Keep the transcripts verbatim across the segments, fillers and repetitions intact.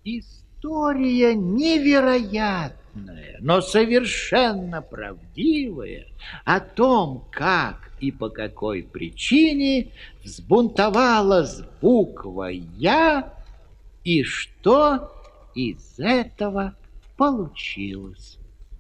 История невероятная, но совершенно правдивая о том, как и по какой причине взбунтовалась буква «Я» и что из этого получилось.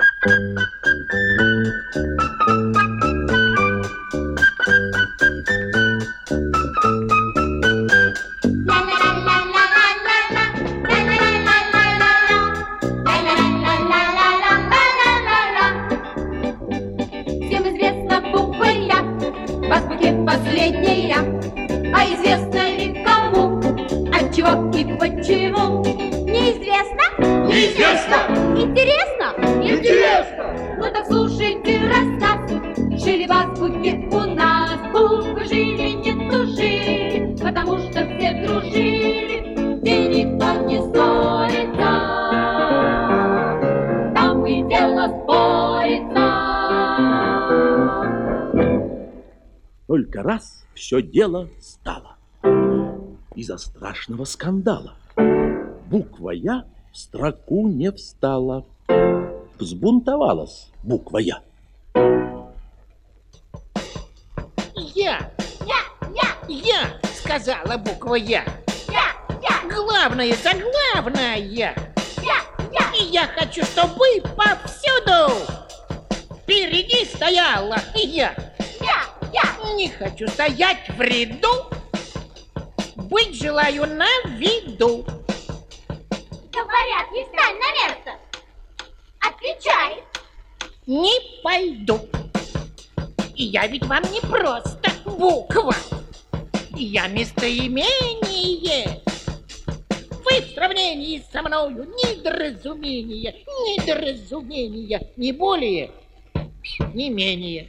Последняя, а известно ли кому, отчего и почему? Неизвестно? Неизвестно! Интересно? Интересно! Ну так слушайте рассказ. Жили в азбуке у нас буквы, жили, не тужили, потому что все дружили, и никто не ссорится. Там и дело спорится. Только раз все дело стало из-за страшного скандала. Буква «Я» в строку не встала. Взбунтовалась буква «Я». Я, Я, я, я, сказала буква «Я». я, я, Главное-то главное. я, я. И я хочу, чтобы повсюду впереди стояла я. Я, я. Не хочу стоять в ряду, быть желаю на виду. Говорят, не встань на место. Отвечай. Не пойду. И я ведь вам не просто буква. Я местоимение. Вы в сравнении со мною недоразумение, недоразумение, не более, не менее.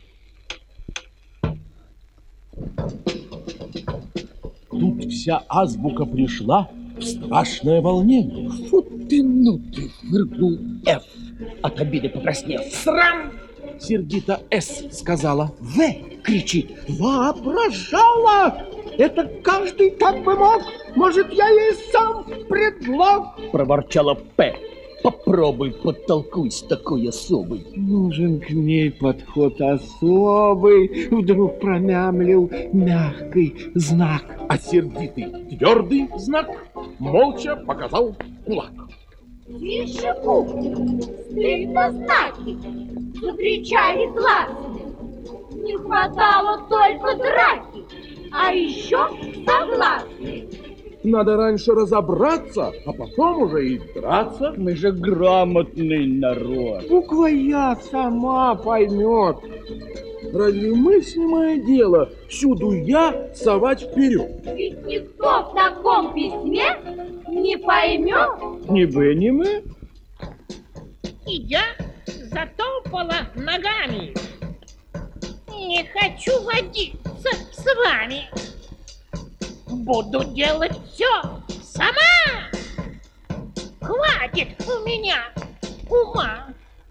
Тут вся азбука пришла в страшное волнение. Фу ты, ну ты, фыркнул Ф, от обиды покраснев. Срам! Сердито С сказала. В кричит. Воображала! Это каждый так бы мог. Может, я ей сам предлог. Проворчала П. Попробуй подтолкуй с такой особой. Нужен к ней подход особый. Вдруг промямлил мягкий знак. А сердитый твердый знак молча показал кулак. Тише буквы, стыдно знаки, закричали гласные. Не хватало только драки, а еще согласные. Надо раньше разобраться, а потом уже и драться. Мы же грамотный народ. Буква «Я» сама поймет. Разве мыслимое дело всюду «Я» совать вперед? Ведь никто в таком письме не поймет. Ни вы, ни мы. И я затопала ногами. Не хочу водиться с вами. Буду делать все сама. Хватит у меня ума.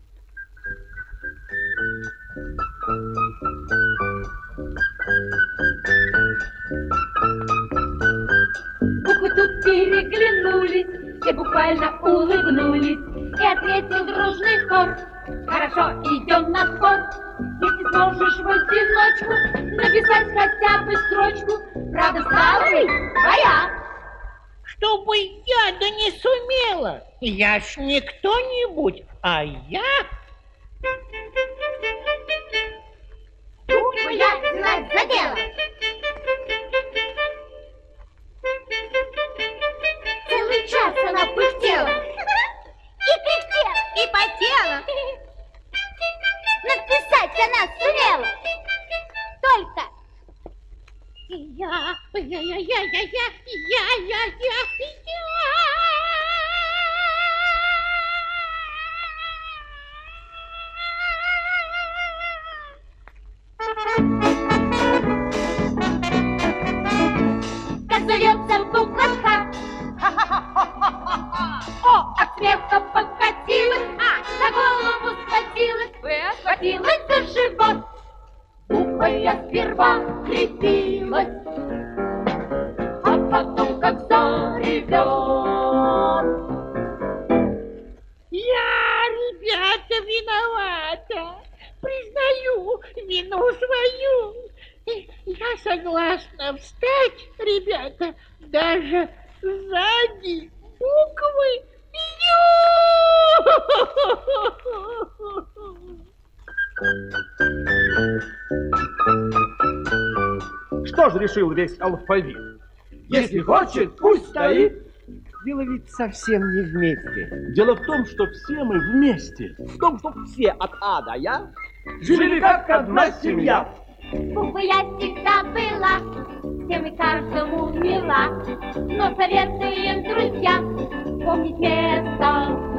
Буквы тут переглянулись, все буквально улыбнулись, и ответил дружный хор: хорошо, идем на спор. Если сможешь в одиночку написать хотя бы строчку, правда, стала ли твоя? Чтобы я да не сумела. Я ж не кто-нибудь, а я. Букву я взялась за дело. Целый час она пыхтела. И пыхтела, и потела. Написать она сумела. Только я, я, я, я, я, я, я, я, я, я. можно встать, ребята, даже сзади буквы «Ю». Что ж решил весь алфавит? Если хочет, пусть стоит. Дело ведь совсем не вместе. Дело в том, что все мы вместе. В том, что все от А до Я Жили как одна семья. Буквы я всегда была, всем и каждому мила, но советуем, друзья, помнить место